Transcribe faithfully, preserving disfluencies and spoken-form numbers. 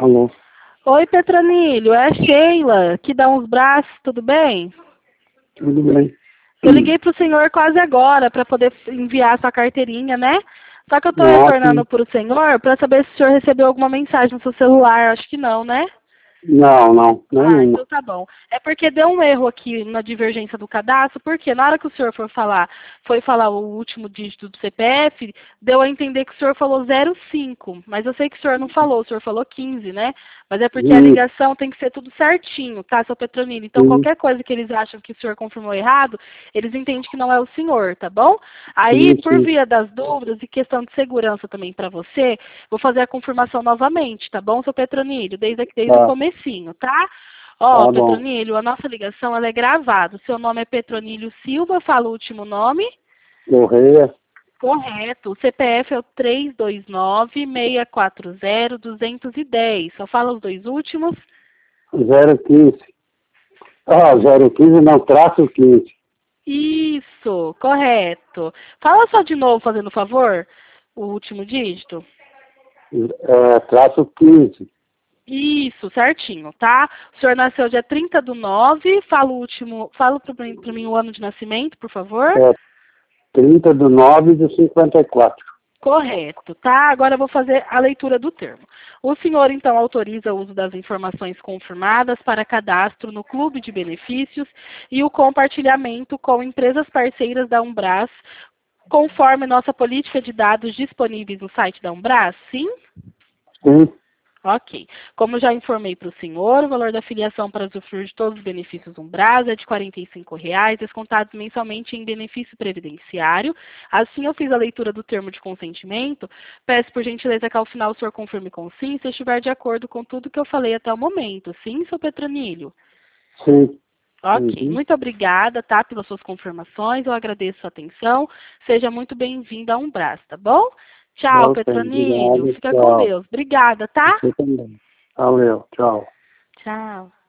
Alô? Oi, Petronílio, é a Sheila, que dá uns braços, tudo bem? Tudo bem. Eu liguei para o senhor quase agora para poder enviar sua carteirinha, né? Só que eu estou Ah, retornando sim. para o senhor para saber se o senhor recebeu alguma mensagem no seu celular. Acho que não, né? Não, não, Ah, nenhuma. então tá bom. É porque deu um erro aqui na divergência do cadastro, porque na hora que o senhor for falar, foi falar o último dígito do C P F, deu a entender que o senhor falou zero cinco, mas eu sei que o senhor não falou, o senhor falou quinze, né? Mas é porque a Sim, ligação tem que ser tudo certinho, tá, seu Petronino? Então sim, qualquer coisa que eles acham que o senhor confirmou errado, eles entendem que não é o senhor, tá bom? Aí, sim, por sim. via das dúvidas e questão de segurança também para você, vou fazer a confirmação novamente, tá bom, seu Petronilho? Desde, aqui- desde o Tá, comecinho, tá? Ó, tá bom. Petronilho, a nossa ligação ela é gravada. O seu nome é Petronilho Silva, fala o último nome. Correia, Correto. O C P F é o três dois nove, seis quatro zero, dois um zero. Só fala os dois últimos. zero quinze. Ah, zero quinze não, traço quinze. Isso, correto. Fala só de novo, fazendo favor, o último dígito. É, traço quinze. Isso, certinho, tá? O senhor nasceu dia trinta do nove, fala o último, fala para mim o ano de nascimento, por favor. É, trinta do nove de cinquenta e quatro. Correto, tá? Agora eu vou fazer a leitura do termo. O senhor, então, autoriza o uso das informações confirmadas para cadastro no Clube de Benefícios e o compartilhamento com empresas parceiras da Umbras, conforme nossa política de dados disponíveis no site da Umbras? Sim? Sim, Ok. Como já informei para o senhor, o valor da filiação para usufruir de todos os benefícios Umbras é de quarenta e cinco reais, descontados mensalmente em benefício previdenciário. Assim, eu fiz a leitura do termo de consentimento. Peço, por gentileza, que ao final o senhor confirme com sim, se estiver de acordo com tudo que eu falei até o momento. Sim, seu Petronilho? sim. Ok. Uhum. Muito obrigada, tá, pelas suas confirmações. Eu agradeço a sua atenção. Seja muito bem-vindo a Umbras, tá bom? Tchau, Ok, Petronilho. obrigado, Fica com tchau. Deus. Obrigada, tá? Você também. Valeu, tchau. Tchau.